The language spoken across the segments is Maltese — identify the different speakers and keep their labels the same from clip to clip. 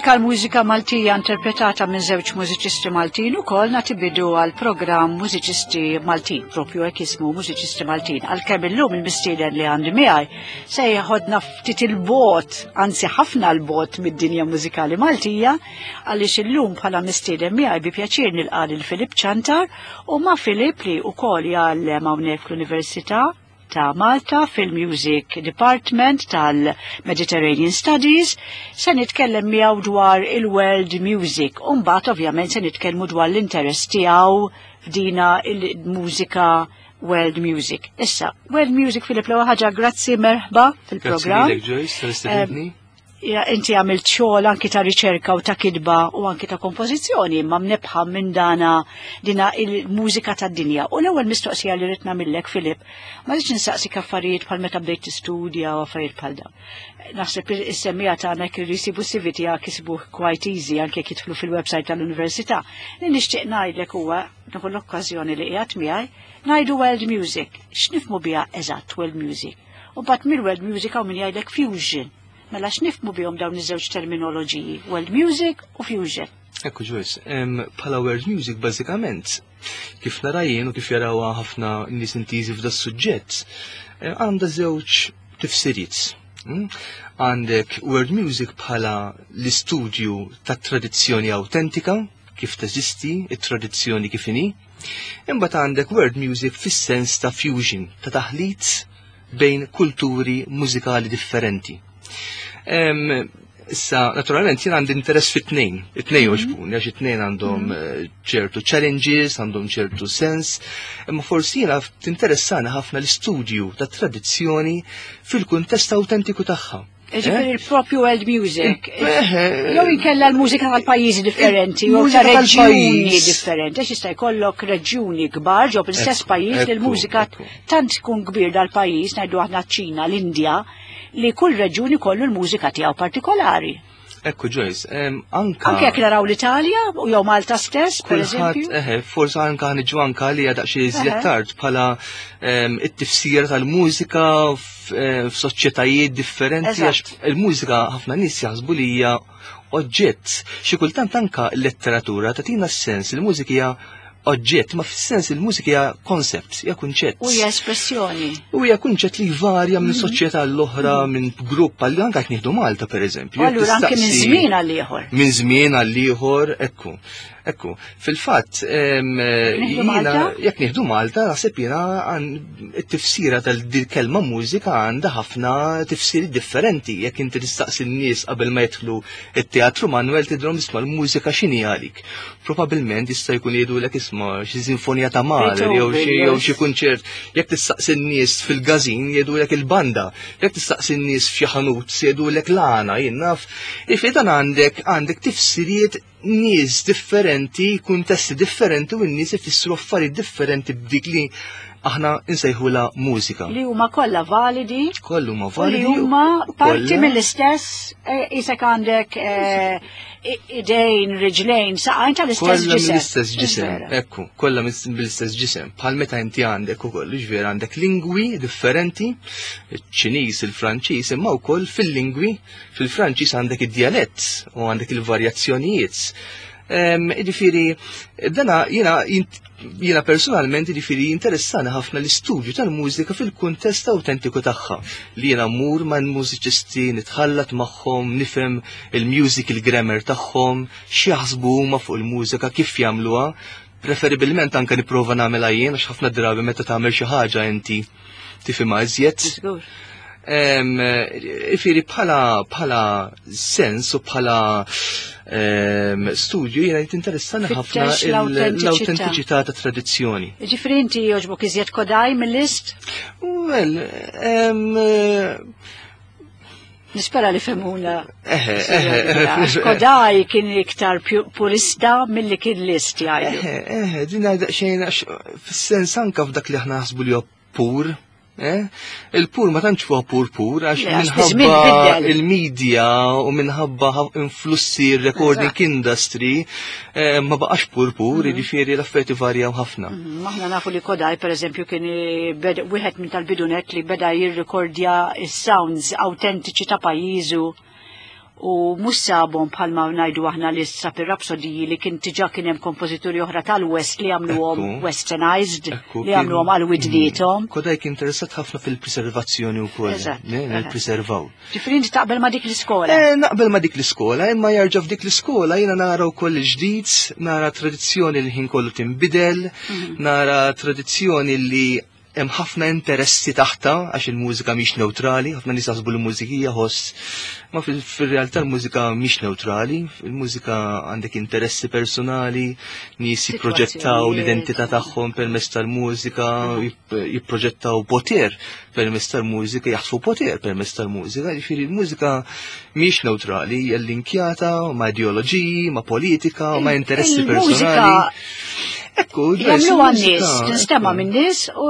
Speaker 1: l-mużika Maltija interpretata minn żewġ mużiċisti Maltin ukoll nagħti bidu għal programm Mużiċisti Maltin, propju hekk ismu Mużiċisti Maltin. Għalkemm illum il-mistieden li għandi miegħi se jaħodna ftit il-bogħod, anzi ħafna l-bogħod mid-dinja mużikali Maltija, għaliex illum bħala mistieden miegħi bi pjaċir nilqa' lil Filip Ċantar u ma' Filip li wkoll jgħallem hawnhekk fl-Università ta' Malta fil-Music Department tal-Mediterranean Studies se nitkellem miegħu dwar il-world music u mbagħad ovvjament se nitkellmu dwar l-interess tiegħu f'dina il-mużika world music. Issa, world music Filip l-ewwel ħaġa grazzi merħba fil-programm. Inti għamilt xogħol anki ta' riċerka u ta' kidba u anki ta' kompożizzjoni imma mnebħa minn dina il-mużika tad-dinja. U l-ewwel mistoqsija li rid nagħmilek Filip, ma rridx nistaqsik affarijiet bħal meta bdejt tistudja u affarijiet bħal dawn. Naħseb is-semmija tagħnek irrisibu CV tiegħek kisbu quite easy anke jekk jidħlu fil-website tal-Università. Li nixtieq ngħidlek huwa nieħu l-okkażjoni li qiegħed miegħi ngħidu world music. X'nifhmu biha eżatt world music? U mbagħad mill-world music hawn min jgħidlek fusion. Mela x'nifhmu bihom dawn iż-żewġ terminoloġiji, world music u fusion.
Speaker 2: Ekku Joyce, bħala world music bażikament kif nara jien u kif jarawha ħafna nies intiżi f'da suġġett, għandha żewġ tifsiriet. Għandek world music bħala l-istudju tat-tradizzjoni awtentika, kif teżisti, it-tradizzjoni kif inhi. Imbagħad għandek world music fis-sens ta' fusion, ta' taħlit bejn kulturi mużikali differenti. Issa, naturalment, jien għandi interess fit-tnejn. It-tnejn uġbun, għax it-tnejn għandhom ċertu challenges, għandhom ċertu sens, imma forsi jiena tinteressani ħafna l-istudju ta' tradizzjoni fil-kuntest autentiku tagħha.
Speaker 1: Ġifieri il-propju world music. Jew inkella l-mużika tal-pajjiżi differenti, jew ta' reġjuni differenti. Għax jista' jkollok reġjuni kbar ġew fl-istess pajjiż li l-mużika tant tkun kbir dal-pajjiż, ngħidu aħna ċ-Ċina, l-Indja, li kull reġjuni kollu l-mużika tiegħu partikolari.
Speaker 2: Ekku Joyce, anka
Speaker 1: jekk naraw l-Italja u jew Malta stess, pereżempju.
Speaker 2: Forsi anka niġu anka li għadaq xi iżjed tard bħala it-tifsira tal-mużika f'soċjetajiet differenti għax il-mużika ħafna nies jaħsbu li hija oġġett. Xi kultant anka l-letteratura tagħtina s-sens il-mużika hija oġġett, ma fis-sens il-mużika hija koncept, hija kunċett.
Speaker 1: U hija espressjoni.
Speaker 2: U hija kunċett li jvarja minn soċjetà l-oħra, minn grupp għal anke qed nieħdu Malta pereżempju.
Speaker 1: Allura anke minn żmien għal ieħor.
Speaker 2: Minn żmien għal ieħor, ekku. Fil-fatt jiena jekk nieħdu Malta naħseb jiena it-tifsira tal-kelma mużika għandha ħafna tifsiri differenti. Jekk inti tistaqsi n-nies qabel ma jidħlu it-teatru Manuel tidhom isma' l-mużika x'inhi għalik. Probabbilment jista' jkun jgħidulek isma' xi sinfonija ta' Mahler jew xi kunċert. Jekk tistaqsi n-nies fil-gażin jgħidulek il-banda. Jekk tistaqsi n-nies f'xi ħanut jgħidulek l-għana jien naf. Ifri dan għandek tifsiriet nies differenti, kuntesti differenti u n-nies ifissru affarijiet differenti b'dik li aħna insejħula mużika. Li
Speaker 1: huma kollha validi.
Speaker 2: Kollu huma validi.
Speaker 1: Li huma parti mill-istess isek għandek idejn, riġlejn, saqajn tal-istess ġisem.
Speaker 2: Kollha mill-istess ġisem, ekku, kollha mill-istess ġisem. Bħal meta inti għandek ukoll ġifier għandek lingwi differenti, iċ-Ċiniż, il-Franċiż, imma wkoll fil-lingwi, fil-Franċiż għandek id-dialett u għandek il-varjazzjonijiet. Ġifieri, dana jiena personalment ġifieri interessani ħafna l-istudju tal-mużika fil-kuntest awtentiku tagħha. Li jiena mmur ma' mużiċisti nitħallat magħhom, nifhem il-musical grammar tagħhom, x'jaħsbu huma fuq il-mużika, kif jagħmluha. Preferibilment anke nipprova nagħmilha jien għax ħafna drabi meta tagħmel xi ħaġa inti tifhimha iżjed. Ifiri bħala sens u bħala studju jiena jinteressani ħafna l-autentiċità ta' tradizzjoni.
Speaker 1: Ġifri inti jogħġbok iżjed Kodaj mill-list?
Speaker 2: Well,
Speaker 1: nispera li femuna. Kodaj kien iktar purista milli kien list jgħidu.
Speaker 2: Din xejn fis-sens anke f'dak li aħna naħsbu li huwa pur. Il-pur ma tantx fuq pur għax minħabba il-medja u minħabba influssi recording industry ma baqax pur, jiġifieri l-affarijiet varjaw ħafna.
Speaker 1: Aħna nafu li Kodaj pereżempju kien wieħed minn tal-bidunet li beda jirrekordja is-sounds awtentiċi ta' pajjiżu u mhux sabhom bħalma ngħidu aħna li issa bir-rapsodiji li kien diġà kien hemm kompożituri oħra tal-West li għamluhom westernized, li għamluhom għal widnietom.
Speaker 2: Kodajk interessat ħafna fil-preservazzjoni wkoll, nil-preservaw.
Speaker 1: Ġifieri inti taqbel ma' dik l-iskola?
Speaker 2: Naqbel ma' dik l-iskola, imma jarġa' f'dik l-iskola jiena nara wkoll ġdid, nara tradizzjoni li ħin kollu tinbidel, nara tradizzjoni li hemm ħafna interessi taħta għax il-mużika mhix neutrali, ħafna nies jaħsbu l-mużika hija ħoss, ma fil-realtà l-mużika mhix neutrali, il-mużika għandek interessi personali, nies jipproġettaw l-identità tagħhom permezz tal-mużika, jipproġettaw poter permezz tal-mużika, jaħsbu poter permezz tal-mużika, jiġifieri l-mużika mhix neutrali, hija linkjata ma' ideoloġiji, ma' politika, ma' interessi personali. Ekku,
Speaker 1: jamlu għan-nies, tinstema' min-nies u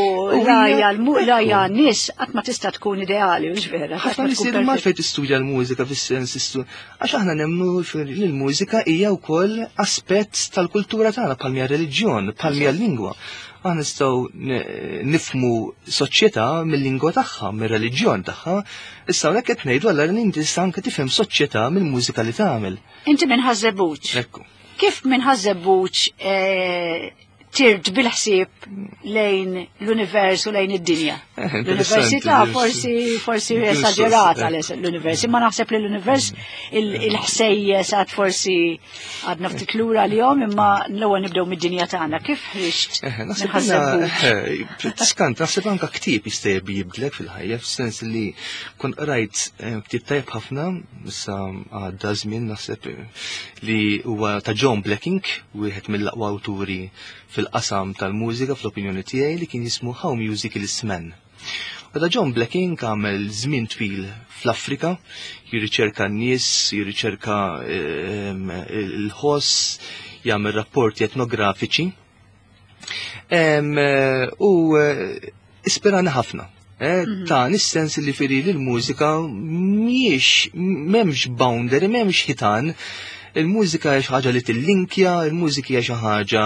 Speaker 1: lajja n-nies qatt ma tista' tkun ideali, mhux vera.
Speaker 2: Ħafna nisir ma fejn tistudja l-mużika fis-sens għax aħna nemmnu li l-mużika hija wkoll aspett tal-kultura tagħna bħal mija reliġjon, bħal mija lingwa. Aħna nistgħu nifmu soċjetà mill-lingwa tagħha, mir-reliġjon tagħha, issa hawnhekk qed ngħidu allura inti tista' anke tifhem soċjetà mill-mużika li tagħmel.
Speaker 1: Inti minn Ħażebbuġ.
Speaker 2: Ekku.
Speaker 1: Kif minn Ħażebbuġ tirt bil-ħsieb lejn l-univers u lejn id-dinja? L-università forsi esagerata l-univers, imma naħseb li l-univers il-ħsejjes għad forsi għadna ftit lura l-jom, imma l-ewwel nibdew mid-dinja tagħna. Kif ħrixt minn Ħażebbuġ?
Speaker 2: Tiskant, naħseb anke ktieb jista' jibdlek fil-ħajja, f'sens li kont qrajt ktieb tajjeb ħafna, issa għadda żmien naħseb li huwa ta' John Blacking, wieħed mill-aqwa awturi fil-qasam tal-mużika fl-opinjoni tiegħi li kien jismu How Music Is Men. U da John Blacking għamel żmien twil fl-Afrika, jirriċerka n-nies, jirriċerka il-ħoss, jagħmel rapporti etnografiċi. U ispirani ħafna. Ta' nis-sens li firri l-mużika m'hemmx boundary, m'hemmx ħitan. Il-mużika hija xi ħaġa li tillinkja, il-mużika hija xi ħaġa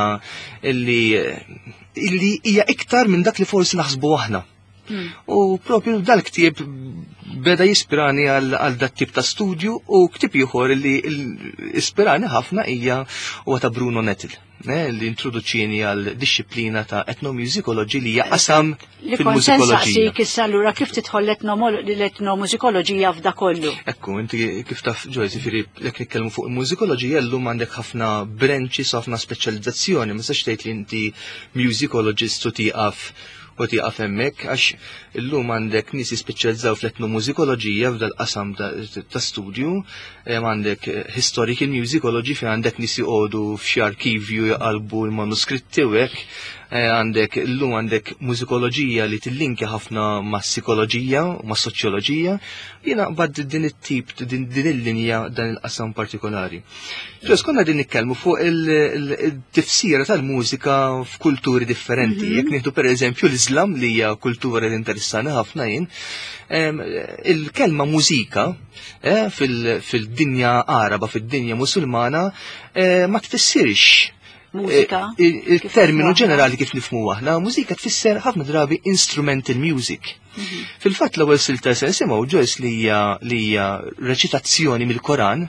Speaker 2: li hija iktar minn dak li forsi naħsbu aħna. U propju dal-ktieb beda jispirani għal dak tip ta' studju u ktieb ieħor li ispirani ħafna hija huwa ta' Bruno Nettel, li introduċini għal disċiplina ta' ethnomusicology li hija qasam fil-mużikoloġija.
Speaker 1: Issa allura kif tidħol l-etnomużikoloġija f'da kollu?
Speaker 2: Ekku, inti kif taf Joyce, jifieri jekk nitkellmu fuq il-mużikoloġija llum għandek ħafna branches, ħafna speċjalizzazzjoni, ma sax tgħid li inti musicologist u tieqaf hemmhekk għax illum għandek nies jispiċċjalizzaw fl-etnomużikoloġija f'dal qasam ta' studju, għandek historical musicology fejn għandek nies joqogħdu f'xi arkivju jaqalbu l-manuskritti u hekk, illum għandek mużikoloġija li tillinkja ħafna ma' psikoloġija u ma' soċjoloġija, jiena qbad din it-tip, din il-linja dan il-qasam partikolari. Ġos konna din nitkellmu fuq il-tifsira tal-mużika f'kulturi differenti. Jekk nieħdu pereżempju l-Islam li hija kultura li interessani ħafna jien, il-kelma mużika fil-dinja Araba, fid-dinja Musulmana ma tfissirx mużika. Il-terminu ġenerali kif nifhmu aħna, mużika tfisser ħafna drabi instrumental music. Fil-fatt l-ewwel silta se nisimgħu Joyce li hija reċitazzjoni mill-Koran.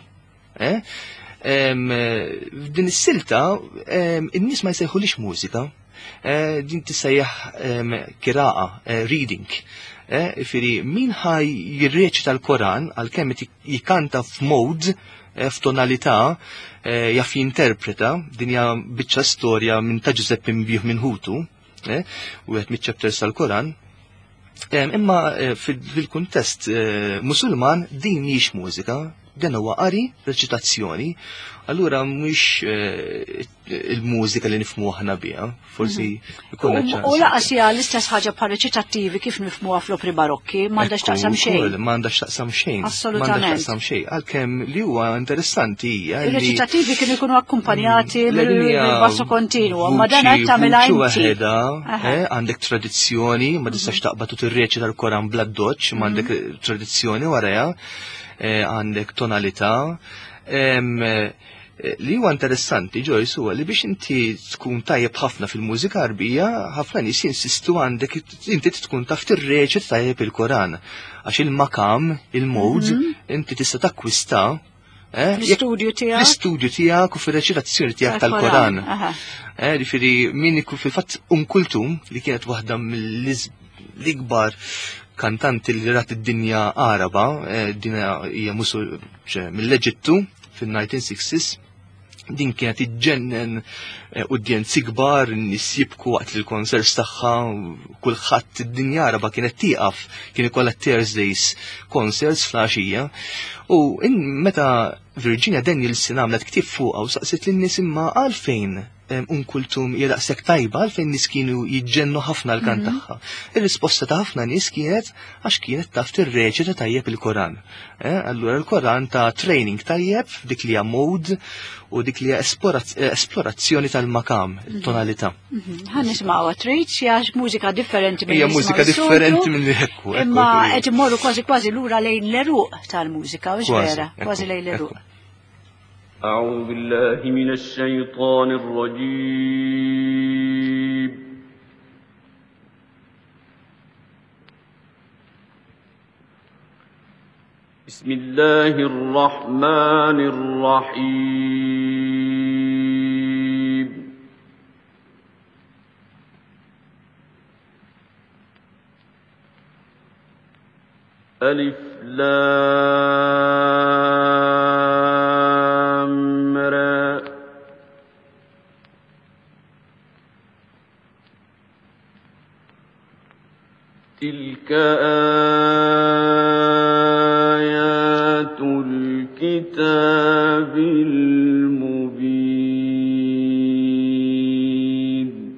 Speaker 2: F'din is-silta in-nies ma jsejħulix mużika. Din tissejjaħ qira'a, reading. Ifiri, min ħaj jirreċita l-Koran għalkemm jikanta f'mod, f'tonalità, jaf jinterpreta, dinja biċċa storja minn ta' Giuseppe Mbjuh minn Hutu, u għet mit-ċapters tal-Koran. Imma fil-kuntest musulman din mhix mużika, dan huwa qari, reċitazzjoni, allura mhux il-mużika li nifhmu aħna biha, forsi jkollha ċans. U
Speaker 1: laqas hija l-istess ħaġa bħal reċitattivi kif nifhmuha fl-opri barokki, m'għandax taqsam xejn.
Speaker 2: M'għandax taqsam xejn.
Speaker 1: Assolutament.
Speaker 2: M'għandax taqsam xejn, għalkemm li huwa interessanti hija.
Speaker 1: Ir-reċitattivi kienu jkunu akkumpanjati mill-basso kontinwu, ma dan qed tagħmilha inti.
Speaker 2: Għandek tradizzjoni, ma tistax taqbad u tirreċita l-Koran bla doċċ, ma għandek tradizzjoni warajha, għandek tonalità. li huwa interessanti Joyce huwa li biex inti tkun tajjeb ħafna fil-mużika arbija, ħafna nies jinsistu għandek inti tkun taf tirreċit tajjeb il-Koran. Għax il-makam, il-mod, inti tista' takkwista
Speaker 1: l-istudju tiegħek.
Speaker 2: L-istudju tiegħek u fir-reċitazzjoni tiegħek tal-Koran. Ġifieri min ikun fil-fatt Kulthum li kienet waħda mill-ikbar kantanti li rat id-dinja Araba, dinja hija mill-Eġittu fil-1960s. Din kienet iġġennen udjenzi kbar, nis jibku waqt il-konserts tagħha, kulħadd id-dinja Araba kienet tieqaf, kien ikollha Thursdays concerts fl-għaxija. U meta Virginia Danielson għamlet ktieb fuqha u saqsit lin-nies imma għalfejn Kulthum hija daqshekk tajba għalfejn nies kienu jiġġennu ħafna l-kant tagħha. Ir-risposta ta' ħafna nies kienet għax kienet taf tirreċita tajjeb il-Koran. Allura l-Koran ta' training tajjeb dik li hija mod u dik li hija esplorazzjoni tal-makam, tonalità.
Speaker 1: Ħan nisma'wa trid xi mużika differenti minn
Speaker 2: hija mużika differenti minn hekk.
Speaker 1: Imma qed immorru kważi lura lejn l-eruq tal-mużika, mhux vera, kważi lejn l-eruq.
Speaker 3: أعوذ بالله من الشيطان الرجيم بسم الله الرحمن الرحيم ألف لام را تلك آيات الكتاب المبين.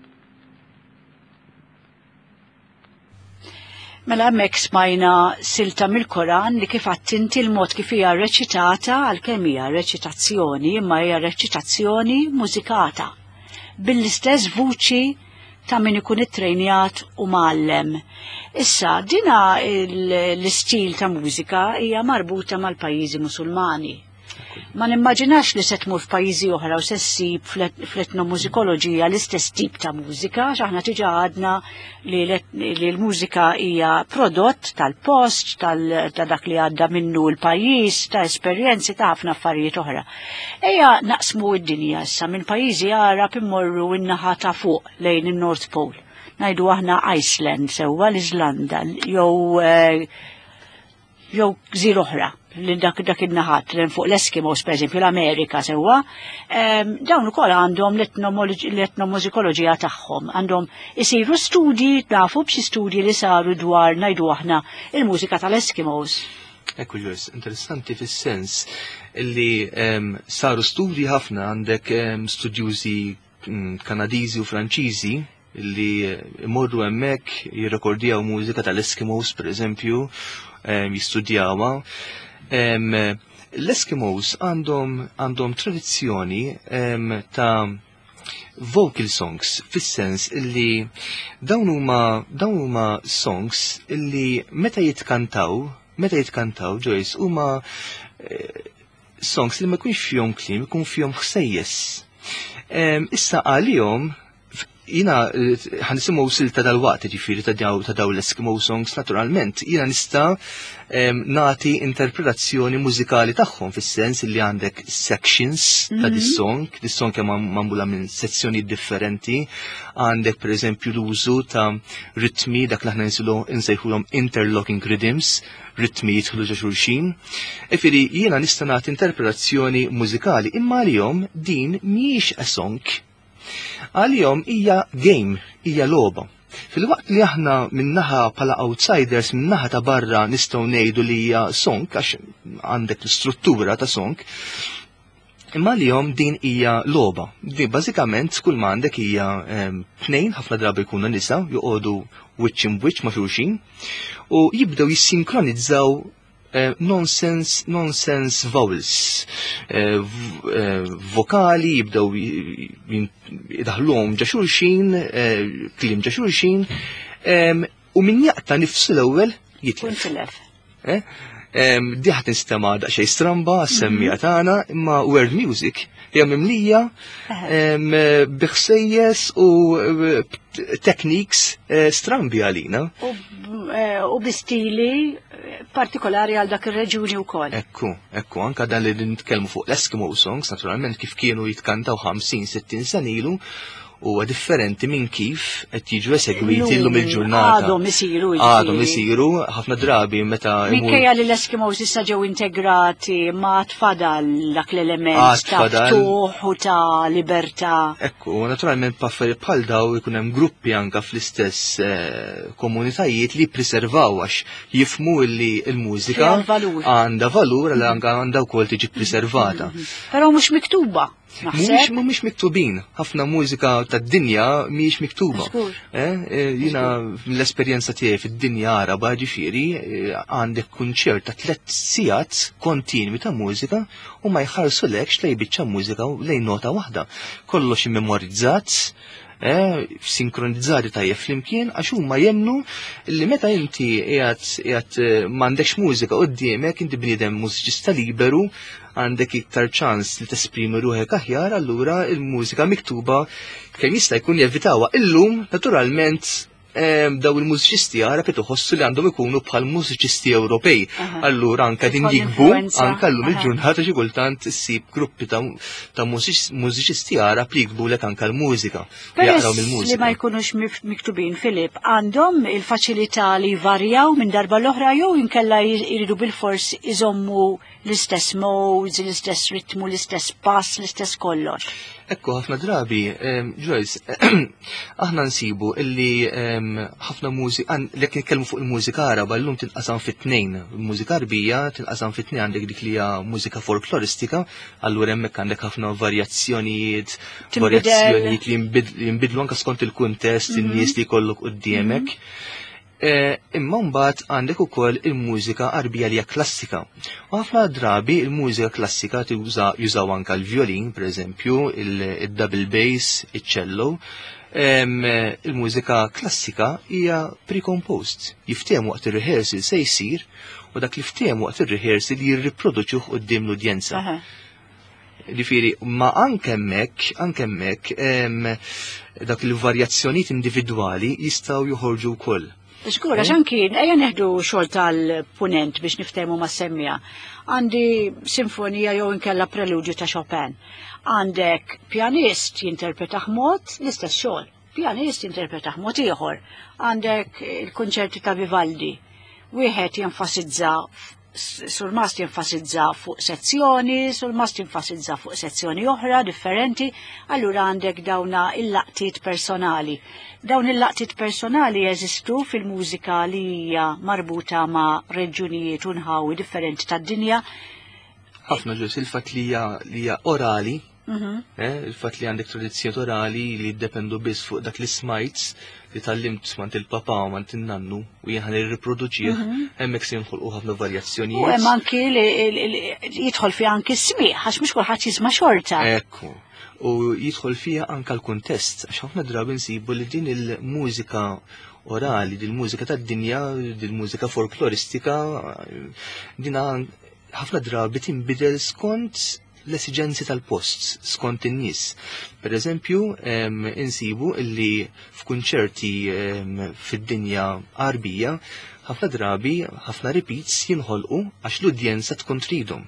Speaker 1: Mela hemmhekk smajna silta mill-Koran li kif attinti l-mod kif hija reċitata għalkemm hija reċitazzjoni imma hija reċitazzjoni mużikata bil-istess vuċi ta' min ikun ittrejnjat u mgħallem. Issa dina l-istil ta' mużika hija marbuta mal-pajjiżi Musulmani. Ma nimmaġinax li se tmur f'pajjiżi oħra u se ssib fl-etnomużikoloġija l-istess tip ta' mużika, x'aħna tiġa għadna li l-mużika hija prodott tal-post, ta' dak li għadda minnu l-pajjiż, ta' esperjenzi ta' ħafna affarijiet oħra. Ejja naqsmu d-dinja issa minn pajjiżi Arab immorru in-naħa ta' fuq lejn in-North Pole. Ngħidu aħna Iceland sewwa l-Iżlanda jew gżir oħra li dak in-naħat fuq l-Eskimos pereżempju l-Amerika sewwa, dawn ukoll għandhom l-etnomużikoloġija tagħhom, għandhom isiru studji nafu b'xi studji li saru dwar ngħidu aħna il-mużika tal-Eskimos.
Speaker 2: Ekku ġus, interessanti fis-sens li saru studji ħafna għandek studjużi Kanadiżi u Franċiżi li imorru hemmhekk jirrekordjaw mużika tal-Eskimos pereżempju, jistudjawha. L-Eskimos għandhom tradizzjoni ta' vocal songs fis-sens illi dawn huma songs illi meta jitkantaw Joyce huma songs li ma jkunx fihom kliem, ikun fihom ħsejjes. Issa għalihom jina ħanisimgħu silta dal-waqt ġifieri ta' daw l-Eskimo songs naturalment, jina nista' nagħti interpretazzjoni mużikali tagħhom fis-sens li għandek sections ta' dis-song kemm magħmula minn sezzjoni differenti, għandek pereżempju l-użu ta' ritmi dak li aħna nsejħulhom interlocking rhythms, ritmi jidħlu ġa xulxin. Ifieri jiena nista' nagħti interpretazzjoni mużikali imma għalihom din mhijiex a song. Għalihom hija game, hija logħba. Fil-waqt li aħna minnaħa pala outsiders minnaħa ta' barra nistgħu ngħidu li hija song għax għandek l-struttura ta' song, imma għalihom din hija logħba. Din bażikament kull ma għandek hija tnejn ħafna drabi jkunu nisa joqogħdu wiċċ imwiċċ ma' xulxin u jibdew jissinkronizzaw nonsense vowels, vokali jibdew jidaħluhom ġa xulxin, kliem ġa xulxin, u min jaqta' nifsu l-ewwel jitlef. Di ħadd nistema' daqsxejn stramba għas-semmija tagħna, imma world music hija mimlija biħsejjes u techniques strambi għalina.
Speaker 1: U bistili partikolari għal dak ir-reġuni wkoll.
Speaker 2: Ekku, anka dan li nitkellmu fuq l-Eskimo songs, naturalment kif kienu jitkantaw 50-60 sen ilu, huwa differenti minn kif qed jiġu esegwiti llum il-ġurnata. Għadhom isiru ħafna drabi meta
Speaker 1: minkejja li l-Eskimos issa ġew integrati ma tfadal dak l-element ta' ftuħ u ta' libertà.
Speaker 2: Ekku, naturalment bħal daw ikun hemm gruppi anke fl-istess komunitajiet li jippreservaw għax jifhmu li l-mużika għandha valur għal għandha wkoll tiġi ppreservata.
Speaker 1: Però mhux miktuba.
Speaker 2: Mhumiex miktubin, ħafna mużika tad-dinja mhijiex miktuba. Jiena mill-esperjenza tiegħi fid-dinja Araba ġifieri għandek kunċert ta' 3 sigħat kontinwi ta' mużika u ma jħarsulekx lejn biċċa mużika lejn nota waħda. Kollox immemorizzat, sinkronizzati tajjeb flimkien għax huma jemnu li meta inti qiegħed m'għandekx mużika quddiemek inti bniedem mużiċista liberu għandek iktar ċans li tesprimi ruħek aħjar, allura il-mużika miktuba kemm jista' jkun jevitawha. Illum naturalment daw il-mużiċisti Arab iħossu li għandhom ikunu bħal mużiċisti Ewropej. Allura anke din jikbu anke llum il-ġurnata xi kultant issib gruppi ta' mużiċisti Arab li jikbulek anke l-mużika. Jaqraw mill-mużika.
Speaker 1: Li ma jkunux miktubin, Filip, għandhom il-faċilità li jvarjaw minn darba l-oħra jew inkella jridu bil-fors iżommu l-istess modes, l-istess ritmu, l-istess pass, l-istess kollox.
Speaker 2: Ekku, ħafna drabi, Joyce, aħna nsibu illi ħafna mużika, li nitkellmu fuq il-mużika Araba llum tinqasam fit-tnejn. Il-mużika Arbija tinqasam fit-tnejn għandek dik li hija mużika folkloristika, allura hemmhekk għandek ħafna varjazzjonijiet li jinbidlu anke skont il-kuntest, in-nies li jkollok quddiemek. Imma mbagħad għandek ukoll il-mużika Arbija li hija klassika. U ħafna drabi il-mużika klassika jużaw anke l-violin, pereżempju, il-double bass, iċ-cello. Il-mużika klassika hija pre-composed. Jiftehmu waqt ir-rehearsal se jsir u dak li jiftehmu waqt ir-rehearsal jirriproduċuh quddiem l-udjenza. Ġifieri, ma anke hemmhekk dak il-varjazzjonijiet individwali jistgħu joħorġu wkoll.
Speaker 1: Xgur, għax anki, ejja neħdu xogħol tal-punent biex niftehmu ma' semmija. Għandi sinfonija jew inkella preludju ta' Chopin. Għandek pjanist jinterpretaħ mod l-istess xogħol. Pjanist jinterpretaħ mod ieħor. Għandek il-kunċerti ta' Vivaldi. Wieħed jenfasizza sul-mast jenfasizza fuq sezzjoni, sul-mast jenfasizza fuq sezzjoni oħra, differenti, allura għandek dawna il-laqtiet personali. Dawn il-laqtiet personali jeżistu fil-mużika li hija marbuta ma' reġunijiet u nħawi differenti tad-dinja.
Speaker 2: Ħafna ġus il-fatt li hija orali, il-fatt li għandek tradizzjoni orali li jiddependu biss fuq dak li smajts li tal-limt mant il-papa u mant il-nannu u jħan il-riproduċieħ, hemmhekk se jinħolqu ħafna varjazzjonijiet. U
Speaker 1: hemm anki li jidħol fiha anki s-smieħ għax mhux kulħadd jisma' xorta.
Speaker 2: Ekku. U jidħol fiha anke l-kuntest għax ħafna drabi nsibu li din il-mużika orali, din il-mużika tad-dinja, din il-mużika folkloristika, din ħafna drabi tinbidel skont l-esigenzi tal-post, skont in-nies. Per eżempju, insibu illi f'kunċerti fid-dinja Arbija, ħafna drabi, ħafna repeats jinħolqu għax l-udjenza tkun tridhom.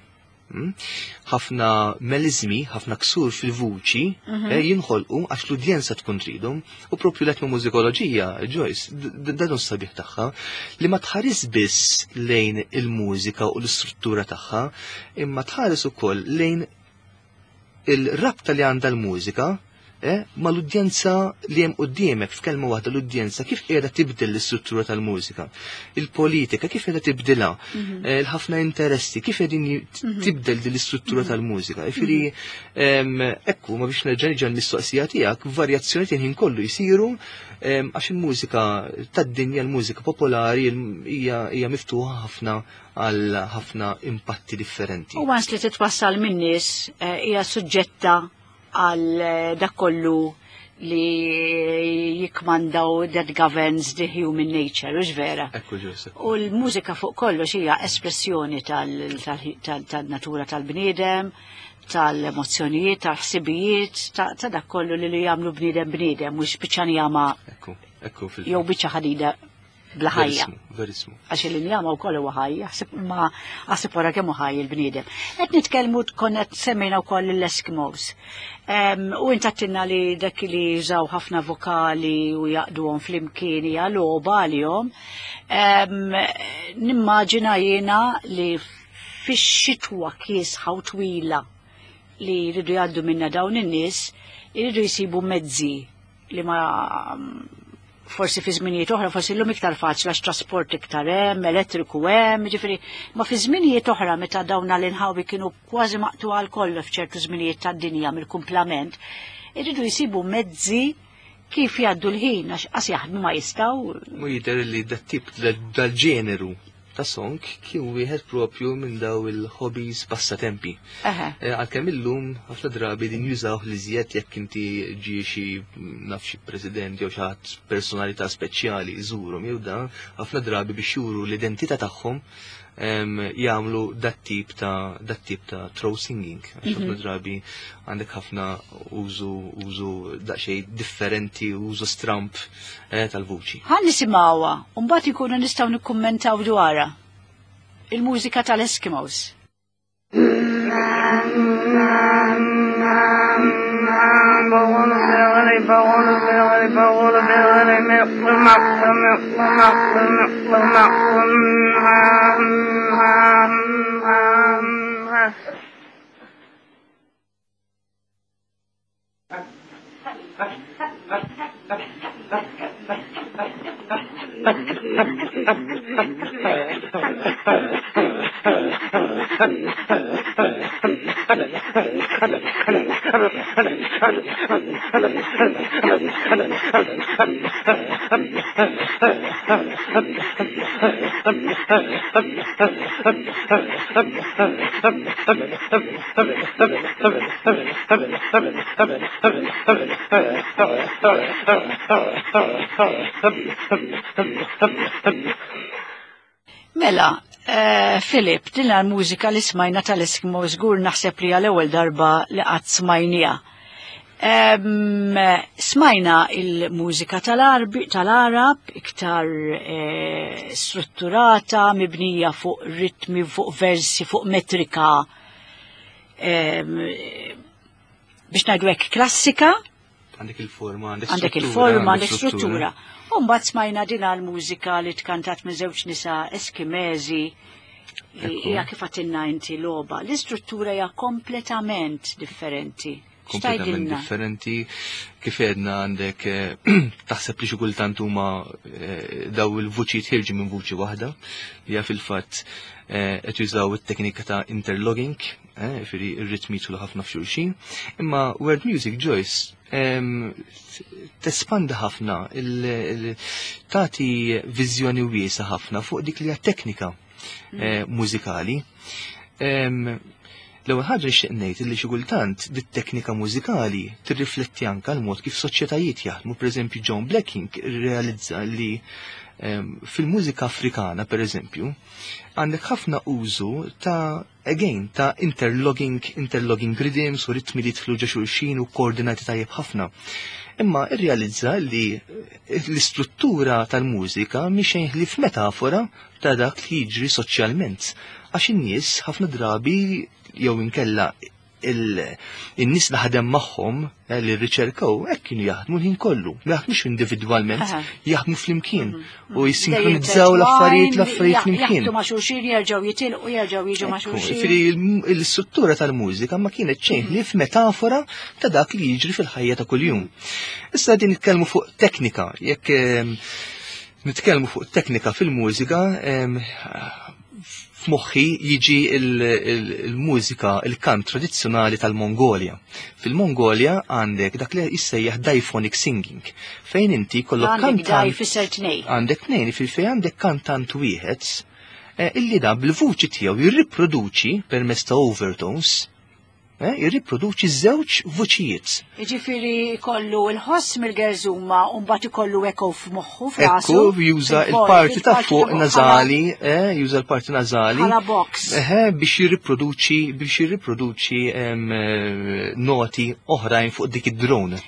Speaker 2: ħafna melizmi, ħafna ksur fil-vuċi jinħolqu għax l-udjenza tkun tridhom u propju l-etnomużikoloġija, Joyce, dan sabiħ tagħha li ma tħares biss lejn il-mużika u l-istruttura tagħha, imma tħares ukoll lejn il-rabta li għandha l-mużika ma l-udjenza li hemm quddiemek f'kelma waħda l-udjenza kif qiegħda tibdel l-istruttura tal-mużika, il-politika kif qiegħda tibdilha, l-ħafna interessi kif qegħdin tibdel din l-istruttura tal-mużika. Jiġifieri ekku ma biex nerġa' l-mistoqsija tiegħek varjazzjonijiet il-ħin kollu jsiru għax il-mużika tad-dinja, l-mużika popolari hija miftuħa ħafna għal ħafna impatti differenti.
Speaker 1: U għans li titwassal min-nies hija suġġetta għal dak kollu li jikmandaw that governs the human nature, ux vera.
Speaker 2: Ekku ġusa.
Speaker 1: U l-mużika fuq kollox hija espressjoni tal-natura tal-bniedem, tal-emozzjonijiet, tal-ħsibijiet, ta' dak kollu li jagħmlu bniedem, mhux biċċa nijama
Speaker 2: Ekku fil-
Speaker 1: jew biċċa ħadida bla ħajja.
Speaker 2: Verismu.
Speaker 1: Għax il-njama u kollu ħajja, ma għasib wara kemm ħajja l-bniedem. Qed nitkellmu konnet semmejna wkoll l-Eskimos. U intattinna li dak li jużaw ħafna vokali u jaqduhom flimkien hija logħba għalihom. Nimmaġina jiena li fix-xitwa kiesħa u twila li jridu jgħaddu minna dawn in-nies, jridu jsibu mezzi li ma forsi fi żminijiet oħra, forsi llum iktar faċli għax trasport iktar hemm, elettriku hemm, ġifieri, ma fi żminijiet oħra meta dawn l-inħawi kienu kważi maqtuha l-kollha f'ċertu żminijiet tad-dinja mill-kumplament, iridu jsibu mezzi kif jgħaddu l-ħin għax jaħdmu ma jistgħu.
Speaker 2: Mu jidher li dat-tip dal-ġeneru ta' song kien wieħed propju minn daw il-hobbies passatempi. Għalkemm illum ħafna drabi din jużaw li żjed jekk inti ġie xi naf xi president jew xi ħadd personalità speċjali jżurhom jew dan, ħafna drabi biex juru l-identità tagħhom jagħmlu dat tip ta' throw singing. Ħafna drabi għandek ħafna użu daqsxejn differenti, użu stramp tal-vuċi.
Speaker 1: Ħan nisimgħuha, u mbagħad ikunu nistgħu nikkummentaw dwarha. Il-mużika tal-Eskimos. Mela, Filip, din l-mużika li smajna tal-Eskimos żgur naħseb li għal-ewwel darba li qatt smajnija. Smajna il-mużika tal-Arab iktar strutturata, mibnija fuq ritmi, fuq versi, fuq metrika biex ngħidu hekk klassika.
Speaker 2: Għandek il-forma,
Speaker 1: għandek struttura. Mbagħad smajna din għall-mużika li tkantat minn żewġ nisa Eskimesi hija kif għatilna inti logħba. L-istruttura hija kompletament differenti.
Speaker 2: Kompletament differenti, kif edna għandek taħseb li xi kultant huma daw il-vuċi tħirġu minn vuċi waħda, hija fil-fatt qed jużaw it-teknika ta' interlogging, firri ir-ritmi jidħlu ħafna f'xulxin, imma world music Joyce tespanda ħafna, tagħti viżjoni wiesa ħafna fuq dik li hija teknika mużikali. L-ewwel ħaġa nixtieq ngħid li xi kultant dit-teknika mużikali tirrifletti anke l-mod kif soċjetajiet jaħdmu. Pereżempju John Blacking irrealizza li fil-mużika Afrikana pereżempju għandek ħafna użu ta' interlogging rhythms u ritmi li jidħlu ġa xulxin u koordinati tajjeb ħafna. Imma irrealizza li l-istruttura tal-mużika mhix li f'metafora ta' dak li jiġri soċjalment. Għax in-nies ħafna drabi jew inkella in-nies li ħadem magħhom li rriċerkaw hekk kienu jaħdmu l-ħin kollu, ma jaħdmux individwalment, jaħdmu flimkien u jissinkronizzaw l-affarijiet flimkien.
Speaker 1: Jaħdmu ma' xulxin jerġgħu jitilqu jerġgħu jiġu ma' xulxin.
Speaker 2: Jiġifieri l-istruttura tal-mużika ma kienet xejn li f'metafora ta' dak li jiġri fil-ħajja ta' kuljum. Issa din nitkellmu fuq teknika, jekk nitkellmu fuq teknika fil-mużika f'moħħi jiġi il-mużika, il-kant tradizzjonali tal-Mongolja. Fil-Mongolja għandek dak li jissejjaħ diphonic singing, fejn inti kollok kantant. Għandek tnejn fil-fejn għandek kantant wieħed illi da bil-vuċi tiegħu jirriproduċi permezz ta' overtones jirriproduċi żewġ voċijiet.
Speaker 1: Jiġifieri kollu l-ħoss mill-gerżuma u mbagħad ikollu echo f'moħħu f'rasu.
Speaker 2: Ekku juża l-parti ta' fuq nażali, juża l-parti nażali.
Speaker 1: Bħala box.
Speaker 2: Biex jirriproduċi noti oħrajn fuq dik id-drone.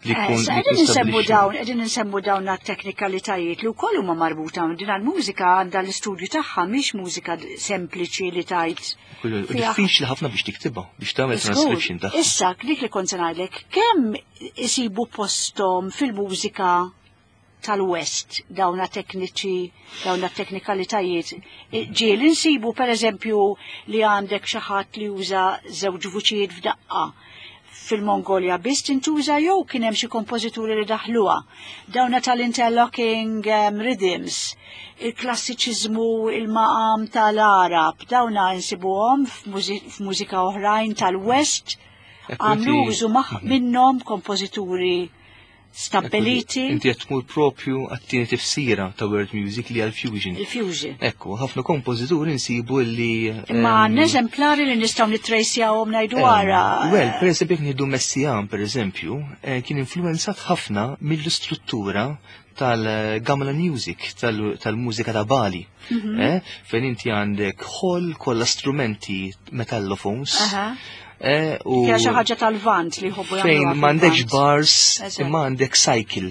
Speaker 1: Qegħdin insemmu dawn għat-teknikalitajiet li wkoll huma marbuta din għall-mużika għandha l-istudju tagħha mhix mużika sempliċi li tajt.
Speaker 2: Diffiċli ħafna biex tiktibha, biex tagħmel transcription tagħha.
Speaker 1: Issa dik li kont se ngħidlek, kemm isibu posthom fil-mużika tal-West dawna tekniċi, dawna teknikalitajiet. Ġiel insibu pereżempju li għandek xi ħadd li juża żewġ vuċijiet f'daqqa. Fil-Mongolja biss tintuża jew kien hemm xi kompożituri li daħluha. Dawna tal-interlocking rhythms, il-klassiċiżmu, il-maqam tal-Arab, dawna insibuhom f'mużika oħrajn tal-West, għamlu użu minnhom kompożituri stabiliti.
Speaker 2: Inti qed tmur propju għat-tieni tifsira ta' world music li għal-fusion.
Speaker 1: Il-fusion.
Speaker 2: Ekku, ħafna kompożituri nsibu li.
Speaker 1: Imma għandna eżemplari li nistgħu nittrejsjawhom ngħidu wara.
Speaker 2: Pereżempju jekk nieħdu Messiaen pereżempju, kien influenzat ħafna mill-istruttura tal-Gamelan music, tal-mużika ta' Bali. Fejn inti għandek ħoll kollha strumenti metallophones.
Speaker 1: Kja xi ħaġa tal-vant li jħobbu jagħmlu.
Speaker 2: Fejn m'għandekx bars, imma għandek cycle.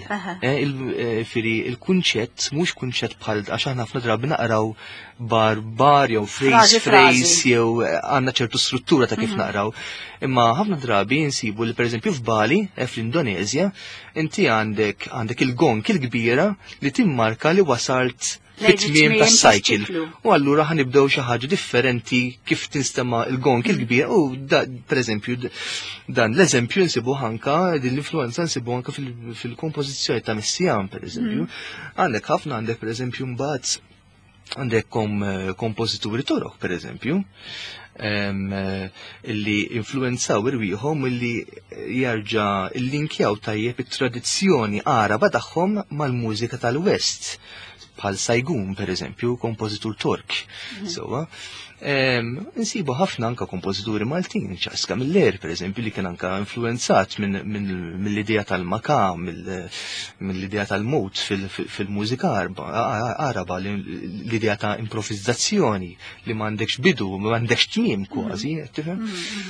Speaker 2: Il-kunċett mhux kunċett bħal għax aħna ħafna drabi naqraw bar jew phrase jew għandna ċertu struttura ta' kif naqraw. Imma ħafna drabi insibu li pereżempju f'Bali, fl-Indonezja, inti għandek il-gong il-kbira li timmarka li wasalt fit-tmiem tas-cycle. U allura ħanibdew xi ħaġa differenti kif tinstema' il-gong il-kbir u pereżempju dan l-eżempju nsibu ħanka din l-influenza nsibu anke fil-kompożizzjoni ta' Messiaen pereżempju. Għandek pereżempju mbagħad għandek kompożituri torok pereżempju illi influenzaw irwieħhom illi jarġa' il-linkjaw tajjeb it-tradizzjoni Araba tagħhom mal-mużika tal-West. Bħal Sajgun, per eżempju, kompożitur Tork. Nsibu ħafna anka kompożituri Maltin, ċaska Miller, per eżempju, li kien anka influenzat mill-idea tal-maka, mill-idea tal-mod fil-mużika araba, l-idea ta' improvvizzazzjoni, li m'għandekx bidu, m'għandekx tmiem kważi, tifhem?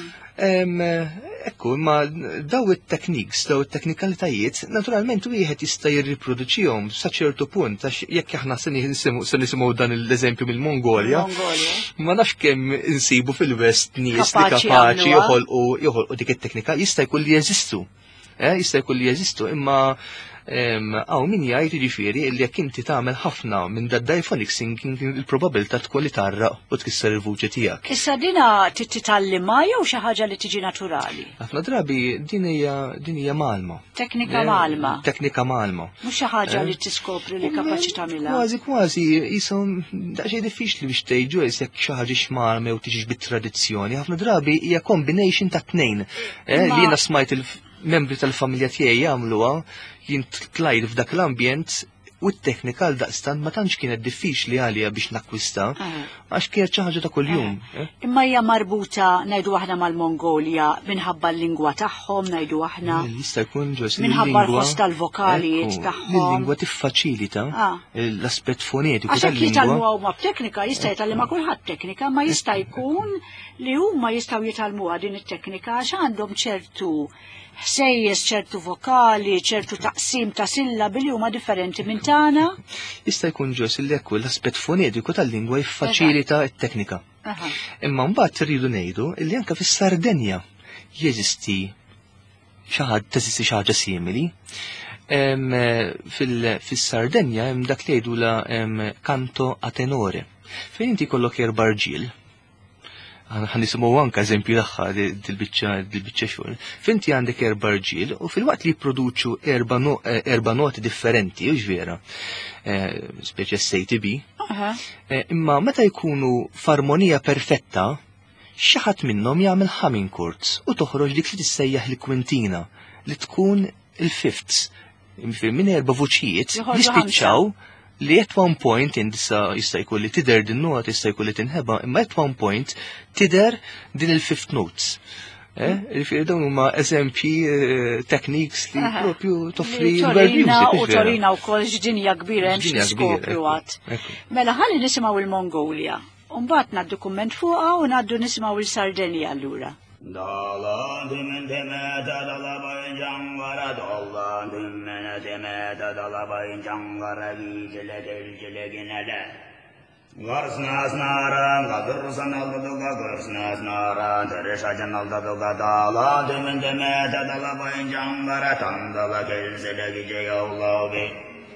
Speaker 2: Ekku, imma daw it-techniques, daw it-teknikalitajiet, naturalment wieħed jista' jirriproduċihom sa ċertu punt, għax jekk aħna se nisimgħu dan l-eżempju mill-Mongolja, ma nafx kemm insibu fil-West nies li kapaċi joħolqu dik it-teknika, jista' jkun li jeżistu, imma għaw min jgħid jiġifieri li jekk inti tagħmel ħafna minn diphonic singing il-probabilità tkun li tarraq u tkisser il-vuċi tiegħek.
Speaker 1: Issa dina titallima jew xi ħaġa li tiġi naturali?
Speaker 2: Ħafna drabi din hija malma.
Speaker 1: Teknika malma.
Speaker 2: Teknika malma.
Speaker 1: Mhux xi ħaġa li tiskopri li kapaċi tagħmilha.
Speaker 2: Kważi ishom daqsxejn diffiċli biex tgħidu jekk xi ħaġa x'malma jew tiġix bit-tradizzjoni. Ħafna drabi hija combination ta' tnejn. Li jiena smajt il-membri tal-familja tiegħi jagħmluha jien tlajt f'dak l-ambjent u t-teknika l-daqstant ma tantx kienet diffiċli għalija biex nakkwista għax kienet xi ħaġa ta' kuljum.
Speaker 1: Imma hija marbuta ngħidu aħna mal-Mongolja minħabba l-lingwa tagħhom ngħidu aħna.
Speaker 2: Jista' jkun ġos
Speaker 1: minħabba l-ħoss tal-vokalijiet tagħhom.
Speaker 2: Il-lingwa tiffaċilita l-aspett fonetiku
Speaker 1: tal-lingwa. Għax jekk jitalmuha huma b'teknika jista' jitallima kulħadd teknika, ma jista' jkun li huma jistgħu jitalmuha din it-teknika għax għandhom ċertu ħsejjes, ċertu vokali, ċertu taqsim ta' sillabi li huma differenti minn tagħna.
Speaker 2: Jista' jkun ġos li hekk l-aspett fonetiku tal-lingwa jiffaċilita t-teknika. Imma mbagħad irridu ngħidu li anke fis-Sardenja jeżisti xi ħaġa simili. Fis-Sardenja hemm dak li jgħidula canto a tenore. Fejn inti jkollok erba' rġiel. Ħanisimgħu anke eżempju tagħha dil-biċċa xogħol. Finti għandek erba' rġiel u fil-waqt li jipproduċu erba' noti differenti, hux vera, speċi SATB, imma meta jkunu f'armonija perfetta, xi ħadd minnhom jagħmel humming chords u toħroġ dik li tissejjaħ il-kwintina li tkun il-fifths. Minn erba' vuċijiet jispiċċaw li at one point jista' jkun li tidher din nota, jista' jkun li tinħeba, imma at one point tidher din il-fifth notes. Ġifieri dawn huma eżempji techniques li propju toffri
Speaker 1: Torina u Torina wkoll x'dinja kbira hemm x'niskopru għad. Mela ħalli nisimgħu il-Mongolia. Mbagħad ngħaddu kumment fuqha u ngħaddu nisimgħu il-Sardenja allura.
Speaker 4: Dağlan tümene dağlabayın cangara dağlan tümene dağlabayın cangara gicele delcele ginele Garsnas naran gadırsan aldıga garsnas naran tereşacan aldıga dağlan tümene dağlabayın cangara tandala gelsele gice yavlavi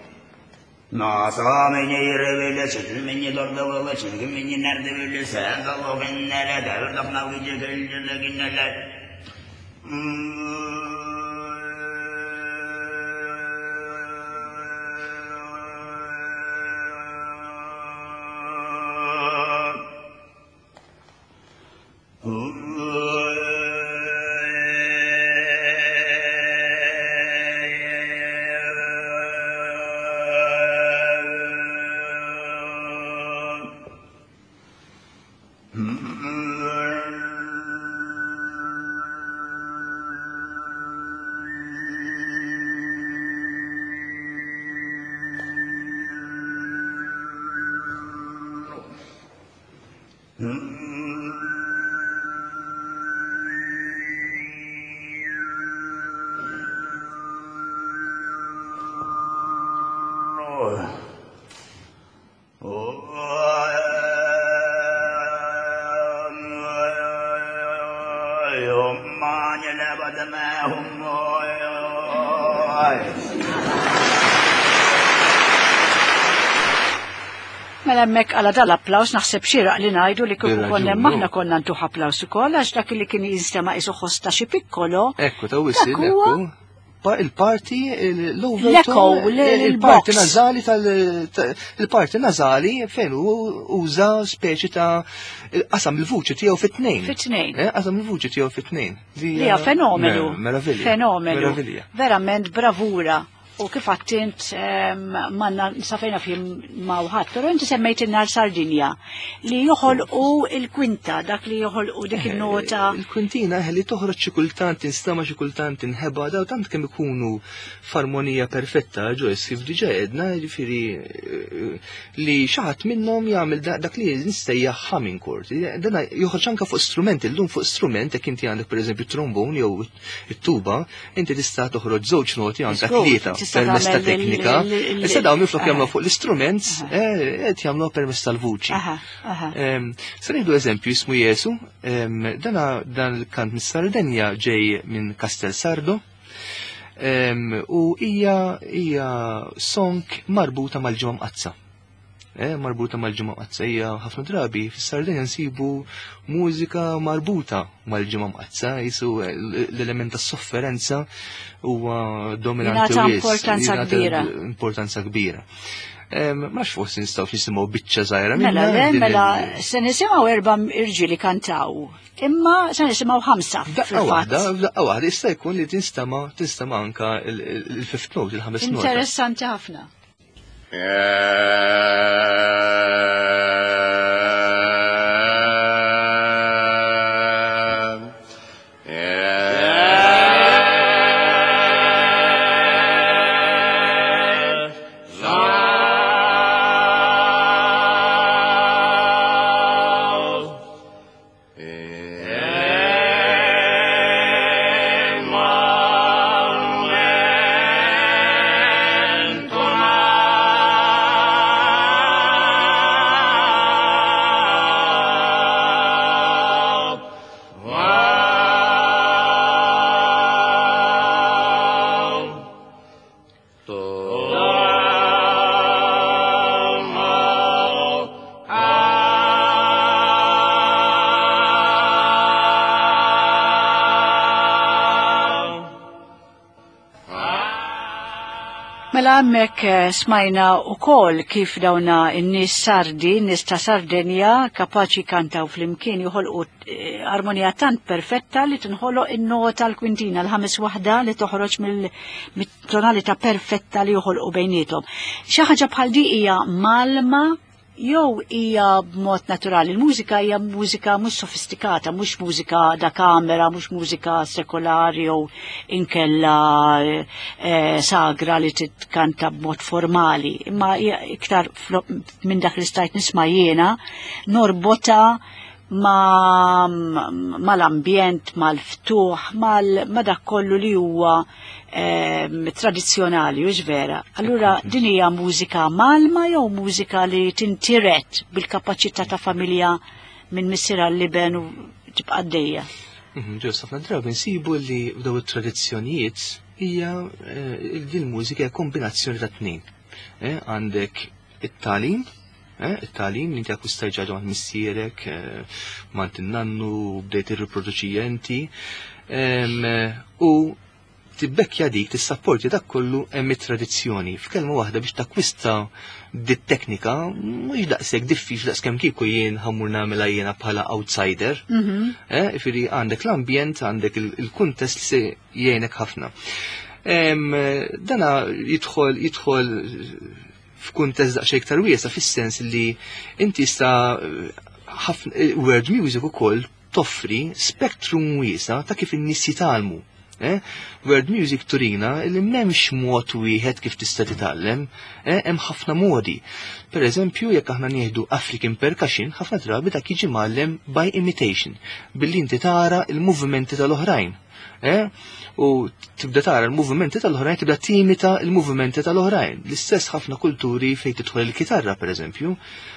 Speaker 4: Nasa meni yirevele çekil meni dordavala çekil meni nerede böyle sen dalo genele devir dafna vice gelcele ginele
Speaker 1: Mela hemmhekk għala dal-applaws naħseb xieraq li ngħidu li kieku konna aħna konna ntuħ applaws ukoll għax dak li kien jinstema' qisu ħosta xi piccolo.
Speaker 2: Ekku ta' wissil, ekku. Il-parti, l-overtone, il-parti nazali il-parti nazali fejn uża speċi ta' qasam il-vuċi tiegħu fit-tnejn.
Speaker 1: Fit-tnejn.
Speaker 2: Qasam il-vuċi tiegħu fit-tnejn.
Speaker 1: Hija fenomenu.
Speaker 2: Meravilja.
Speaker 1: Fenomenu. Verament bravura. U kif għattint manna safejna fim mawħat, pero inti semmejt il-nar Sardinja li joħolqu il-kwinta, dak li joħolqu dik il-nota.
Speaker 2: Il-kwintina li toħroġ xi kultant tinstama xi kultant inħeba daw tant kemm ikunu f'armonija perfetta ġojs kif diġà għedna, jiġifieri li xaħat minnhom jagħmel dak li nistejjaħ humming chord. Dan joħroġ anke fuq strument, illum fuq strument jekk inti għandek pereżempju trombon jew it-tuba, inti tista' toħroġ żewġ noti anke tlieta. Permess ta' teknika, issa dawn minflok jagħmlu fuq l-istrument, qed jagħmlu permess tal-vuċi. Se nieħdu eżempju jismu Jesu, dan il-kant mis-Sardenja ġej minn Castel Sardo, u hija song marbuta mal-ġimgħa mqazza. Marbuta mal-ġimgħa mqazza hija ħafna drabi fis-Sardenja nsibu mużika marbuta mal-ġimgħa mqazza, jisu l-element tas-sofferenza huwa dominanti importanza kbira. Max forsi nistgħu nisimgħu biċċa żgħira
Speaker 1: mela se nisimgħu erba' irġieli kantaw. Imma se nisimgħu ħamsa.
Speaker 2: Daqqa waħda jista' jkun li tinstama' anke il-fifth note, il-ħames nota.
Speaker 1: Interessanti ħafna. Mela hemmhekk smajna wkoll kif dawna n-nies Sardi, nies ta' Sardenja kapaċi kantaw flimkien joħolqu armonija tant perfetta li tinħoloq in-nota l-kwintina l-ħames waħda li toħroġ mit-tonalità perfetta li joħolqu bejniethom. Xi ħaġa bħal di hija malma jew hija b'mod naturali. Il-mużika hija mużika mhux sofistikata, mhux mużika da kamera, mhux mużika sekolari jew inkella sagra li titkanta b'mod formali. Imma hija iktar minn dak li stajt nisma' jiena norbota ma l-ambjent, mal-ftuħ, ma dak kollu li huwa tradizzjonali, u vera. Allura din hija mużika malma jew mużika li tintiret bil-kapaċità ta' familja minn missiera l-liben u tibqa' għaddejja.
Speaker 2: Ġus, ħafna drabi nsibu li daw it-tradizzjonijiet hija din mużika hija kombinazzjoni ta' tnejn. Għandek it-talim, it-talim li inti akkustaj ġaġa għand missierek, mant innannu, bdejt irriproduċija inti, u tibbekja dik, tissapporti dak kollu hemm it-tradizzjoni. F'kelma waħda biex takwista dit-teknika, mhux daqshekk diffiċli daqskemm kieku jien ħammur nagħmilha jiena bħala outsider. Ifieri għandek l-ambjent, għandek il-kuntest li jgħinek ħafna. Dana jidħol f'kuntest daqsxejn iktar wiesa fis-sens li inti world music ukoll toffri spektrum wiesa ta' kif in-nies jitgħallmu. World music turina li m'hemmx mod wieħed kif tista' titgħallem, hemm ħafna modi. Pereżempju, jekk aħna nieħdu African percussion, ħafna drabi dak jiġi mgħallem by imitation, billi inti tara l-movimenti tal-oħrajn. U tibda tara l-movimenti tal-oħrajn, tibda timita l-movimenti tal-oħrajn. L-istess ħafna kulturi fejn tidħol il-kitarra, pereżempju.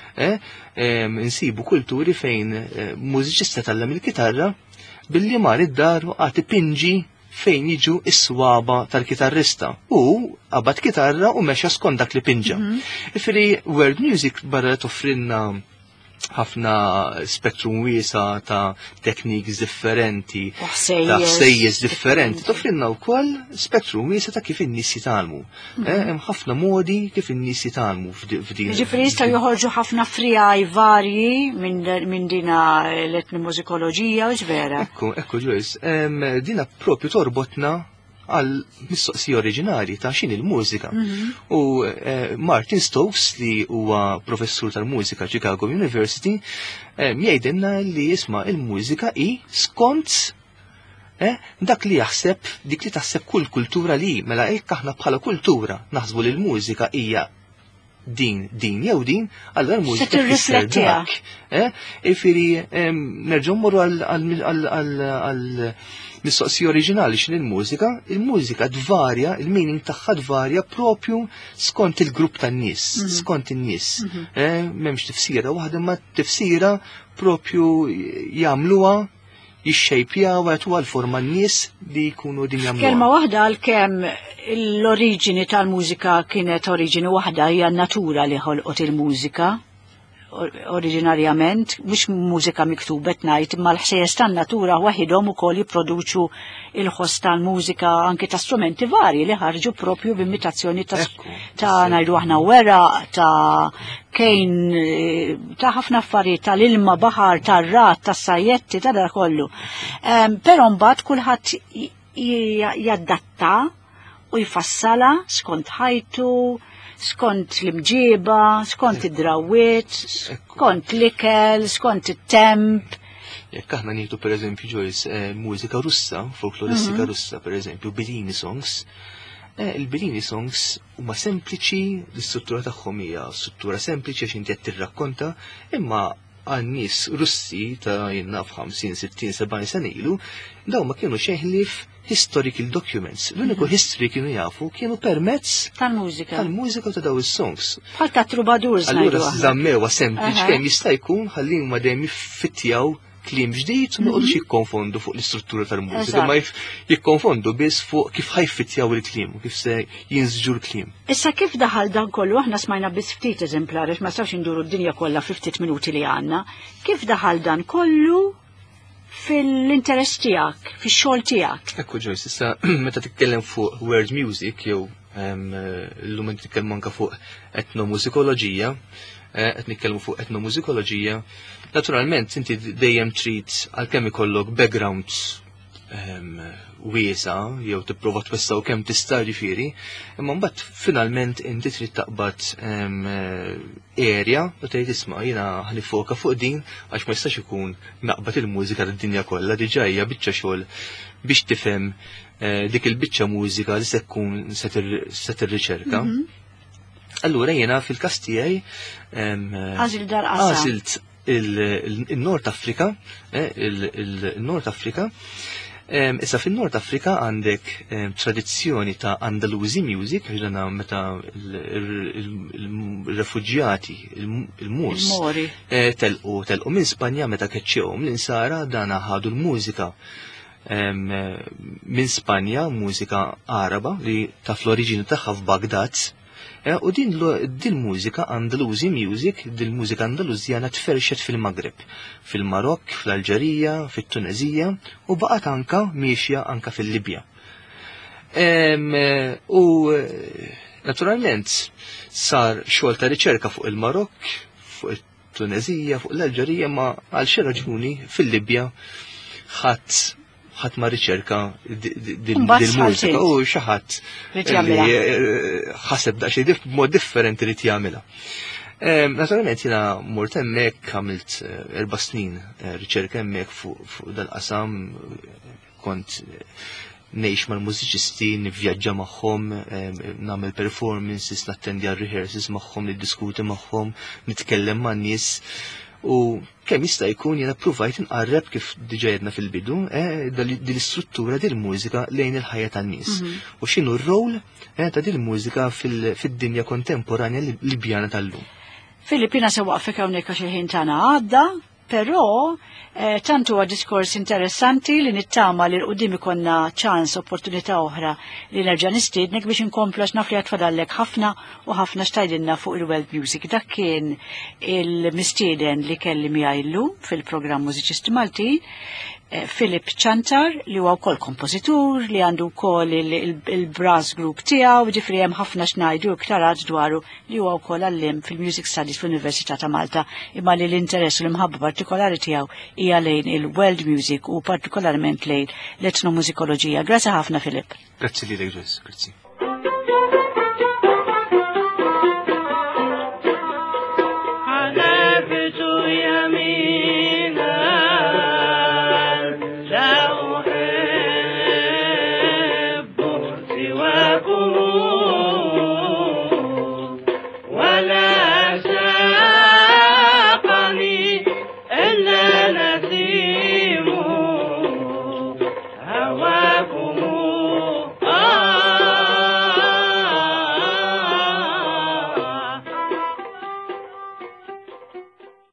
Speaker 2: Insibu kulturi fejn mużiċista tallem il-kitarra billi mar id-dar u għati pinġi fejn jiġu is-swaba tal-kitarrista u qabad kitarra u mexa skont dak li pinġa. Ifri world music barra toffrinna ħafna spektrum wiesa ta' techniques differenti, ta' ħsejjes differenti, toffrinna wkoll spektrum wiesa ta' kif in-nies jitgħallmu. Hemm ħafna modi kif in-nies jitgħallmu f'din.
Speaker 1: Ġifieri jistgħu joħorġu ħafna frijaj varji minn dina l-etnomużikoloġija u ġvera.
Speaker 2: Ekku Joyce, dina propju torbotna għal mistoqsija oriġinali ta' xin il-mużika. U Martin Stokes li huwa professur tal-mużika Chicago University jgħidilna li jisma' il-mużika hi skont dak li jaħseb dik li taħseb kull kultura li mela hekk aħna bħala kultura naħsbu li l-mużika hija din jew din, allura l-mużika tisser dak. Ifieri nerġgħu mmorru għal mistoqsija oriġinali xin il-mużika dvarja, il-meaning tagħha dvarja propju skont il-grupp tan-nies, skont in-nies. M'hemmx tifsira waħda ma tifsira propju jagħmluha jixxejpjaw għal forma n-nies li jkunu din jagħmluha.
Speaker 1: Kelma waħda għalkemm l-oriġini tal-mużika kienet oriġini waħda hija n-natura li ħolqot il-mużika. Oriġinarjament, mhux mużika miktubet ngħid, imma l-ħsejjes tan-natura waħidhom ukoll jipproduċu il-ħoss tal-mużika anke ta' strumenti varji li ħarġu propju b'imitazzjoni ta' ngħidu aħna wera, ta' kejn, ta' ħafna affarijiet tal-ilma, baħar, tar-rat, tas-sajjetti, ta' da kollu. Però mbagħad kulħadd jaddatta u jfassala skont ħajtu, skont l-imġiba, skont id-drawiet, skont l-ikel, skont it-temp.
Speaker 2: Jekk aħna nieħdu pereżempju Joyce mużika Russa, folkloristika Russa pereżempju, Bellini songs. Il-Bellini songs huma sempliċi, l-istruttura tagħhom hija struttura sempliċi għax inti qed tirrakkonta, imma għan-nies Russi ta' jinnaf 50, 60, 70 sena ilu, dawn ma kienu xeħlif historical documents. L-uniku history kienu jafu kienu permezz tal-mużika ta' daw is-songs.
Speaker 1: Bħal ta' trubadurs.
Speaker 2: Allura żammewa sempliċi kemm jista' jkun ħallihom ma dejjem jiffittjaw kliem ġdid u noqgħodux jikkonfondu fuq l-istruttura tal-mużika, ma jikkonfondu biss fuq kif ħajfittjaw il-kliem u kif se jinżġu l-kliem.
Speaker 1: Issa kif daħal dan kollu aħna smajna biss ftit eżemplari ma stawx induru d-dinja kollha fi ftit minuti li għandna. Kif daħal dan kollu fil-interess tiegħek, fix-xogħol tiegħek?
Speaker 2: Ekku Joyce, issa meta titkellem fuq world music jew llum nitkellmu anke fuq etnomużikoloġija, qed nitkellmu fuq etnomużikoloġija, naturalment inti dejjem trid għalkemm ikollok background wiesa jew tipprova twessaw kemm tista' ġifieri, imma mbagħad finalment inti trid taqbad area u tgħid isma' jiena ħanifoka fuq din għax ma jistax ikun naqbad il-mużika tad-dinja kollha diġà hija biċċa xogħol biex tifhem dik il-biċċa mużika li se tkun se tirriċerka. Allura jiena fil-każ tiegħi għażilt il-Nord Afrika, il-Nord Afrika. Issa fin-Nord Afrika għandek tradizzjoni ta' Andalusi music, ġdana meta il-refuġjati, il-Mors, telqu minn Spanja meta keċċewhom l-insara dana ħadu l-mużika minn Spanja, mużika Araba li ta' fl-oriġini tagħha f'Bagdad. U din mużika Andalusi music, din mużika Andaluzjana tferxet fil-Maghreb, fil-Marokk, fl-Alġerija, fit-Tunezija u baqgħet anka miexja anka fil-Libja. U naturalment sar xogħol ta' riċerka fuq il-Marokk, fuq it-Tunezija, fuq l-Alġerija, ma għal xi raġuni fil-Libja ħadd ma riċerka dil-mużika u xi ħadd ħaseb daqsxejn b'mod differenti li jagħmilha. Naturalment jiena mort hemmhekk għamilt 4 snin riċerka hemmhekk fuq dal-qasam, kont ngħix mal-mużiċisti, nivvjaġġa magħhom, nagħmel performances, nattendi għal rehearsals magħhom, niddiskuti magħhom, nitkellem man-nies. U kemm jista' jkun jiena ppruvajt inqarreb kif diġà jedna fil-bidu din l-istruttura dil-mużika lejn il-ħajja tan-nies. U x'inhu r-rol ta' din il-mużika fid-dinja kontemporanja Libjana tal-lum.
Speaker 1: Filippina se waqfek hawnhekk għax il-ħin tagħna għadda, però tant huwa diskors interessanti li nittama li l-qudiem ikonna ċans opportunità oħra li nerġa' nistiednek biex inkomplu għax naf li għatfadallek ħafna u ħafna xtajdilna fuq il-world music. Dak kien il-mistieden li kelli miegħi llum fil-programm Mużiċisti Maltin, Filip Ċantar li huwa wkoll kompożitur li għandu wkoll il-brass group tiegħu, ġifri hemm ħafna xnajdu iktar dwaru li huwa wkoll għallim fil-Music Studies fl-Università ta' Malta, imma li l-interess u l-imħabba partikolari tiegħu hija lejn il-world music u partikolarment lejn l-etnomużikoloġija. Grazzi ħafna Filip.
Speaker 2: Grazzi lilek, Joyce. Grazzi.